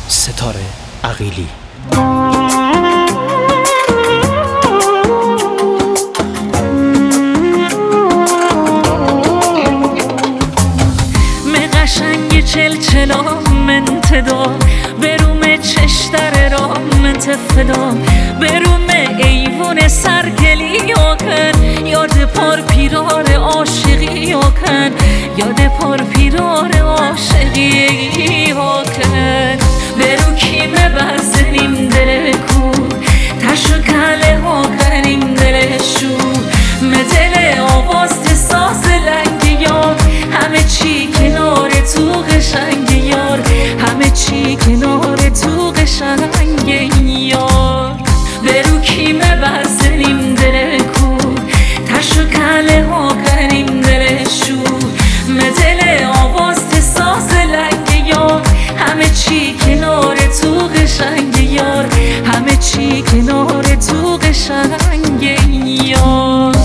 ستاره عقیلی. چلچلا من تدا بروم چشتر را من تفدا بروم ایوون سرگلی کن یاد پار پیرار عاشقی کن یاد پار پیرار عاشقی کن برو کیمه بزنیم دل کو تشو کله ها کنیم دل شو مدل آواز ساز لنگ یار همه چی کنار تو قشنگ یار همه چی کنار تو قشنگ یار برو کیمه بزنیم دل کو تشو کله ها کنیم دل شو مدل آواز ساز لنگ یار همه چی کنار تو قشنگ یار همه چی کنار تو قشنگ یار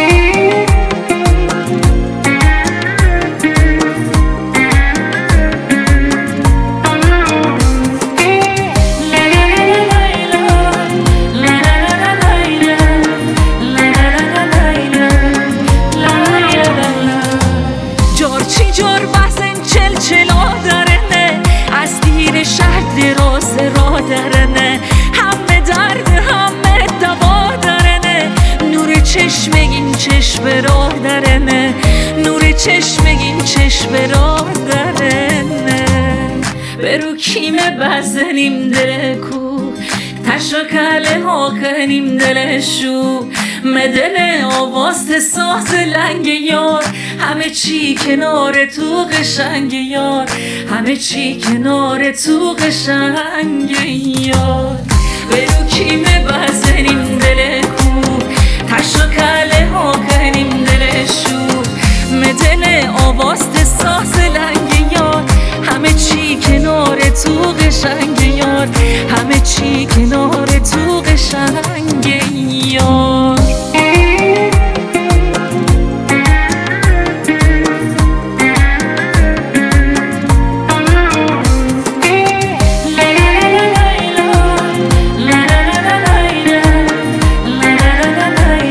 جار بحثن چلچلا درنه از دیر شهر دراز را درنه همه درد همه دوا درنه نور چشم این چشم را درنه نور چشم این چشم را درنه برو کیمه بزنیم دل کو تشو کله ها کنیم دلشو مدل آواز ساز لنگ یار همه چی کنار تو قشنگ یار همه چی کنار تو قشنگ یار برو کیمه بزنیم دل کو تشو کله ها کنیم دلشو مدل آواز ساز لنگ یار همه چی کنار تو قشنگ یار همه چی کنار تو قشنگ یار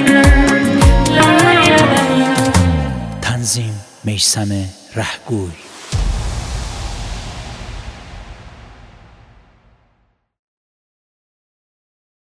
تنظیم میثم رهگوی.